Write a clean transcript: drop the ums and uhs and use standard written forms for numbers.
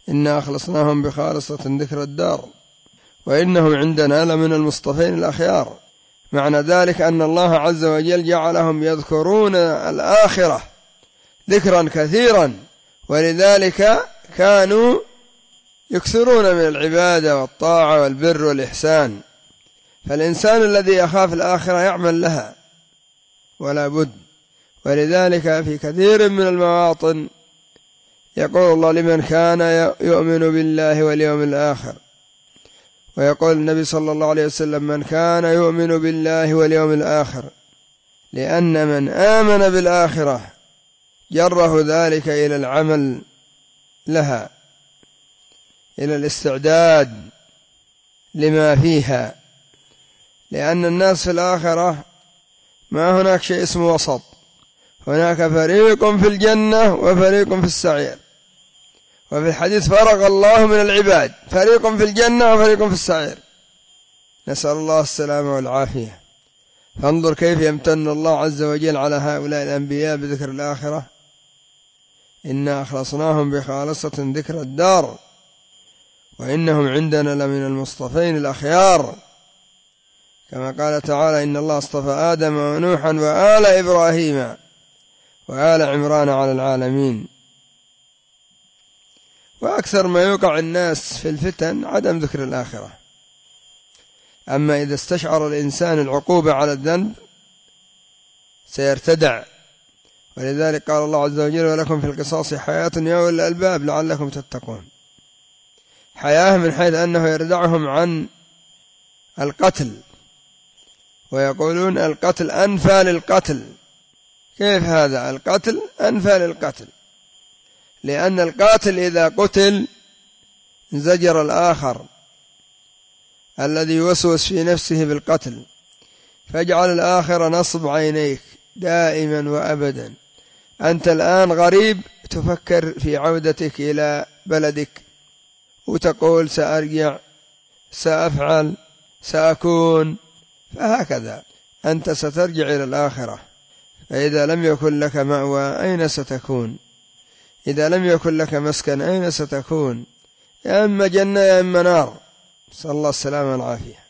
إنا أخلصناهم بخالصة ذكر الدار وإنهم عندنا لمن المصطفين الأخيار. معنى ذلك أن الله عز وجل جعلهم يذكرون الآخرة ذكرا كثيرا، ولذلك كانوا يكثرون من العبادة والطاعة والبر والإحسان. فالإنسان الذي يخاف الآخرة يعمل لها ولا بد. ولذلك في كثير من المواطن يقول الله لمن كان يؤمن بالله واليوم الآخر، ويقول النبي صلى الله عليه وسلم من كان يؤمن بالله واليوم الآخر، لأن من آمن بالآخرة جره ذلك إلى العمل لها، إلى الاستعداد لما فيها. لأن الناس في الآخرة ما هناك شيء اسمه وسط، هناك فريق في الجنة وفريق في السعير. وفي الحديث فرق الله من العباد، فريق في الجنة وفريق في السعير، نسأل الله السلامة والعافية. فانظر كيف يمتن الله عز وجل على هؤلاء الأنبياء بذكر الآخرة. إنا أخلصناهم بخالصة ذكر الدار وإنهم عندنا لمن المصطفين الأخيار، كما قال تعالى إن الله اصطفى آدم ونوحا وآل إبراهيم وآل عمران على العالمين. وأكثر ما يوقع الناس في الفتن عدم ذكر الآخرة. أما إذا استشعر الإنسان العقوبة على الذنب سيرتدع. ولذلك قال الله عز وجل ولكم في القصاص حياة يا أولي الألباب لعلكم تتقون. حياة من حيث أنه يردعهم عن القتل، ويقولون القتل أنفى للقتل. كيف هذا؟ القتل أنفى للقتل، لأن القاتل إذا قتل زجر الآخر الذي يوسوس في نفسه بالقتل، فاجعل الآخر نصب عينيك دائما وأبدا. أنت الآن غريب تفكر في عودتك إلى بلدك وتقول سأرجع، سأفعل، سأكون. فهكذا أنت سترجع إلى الآخرة. فإذا لم يكن لك مأوى أين ستكون؟ إذا لم يكن لك مسكن أين ستكون؟ يا إما جنة يا إما نار. صلى الله السلامة والعافية.